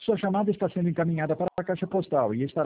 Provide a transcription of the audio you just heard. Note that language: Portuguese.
Sua chamada está sendo encaminhada para a caixa postal e estará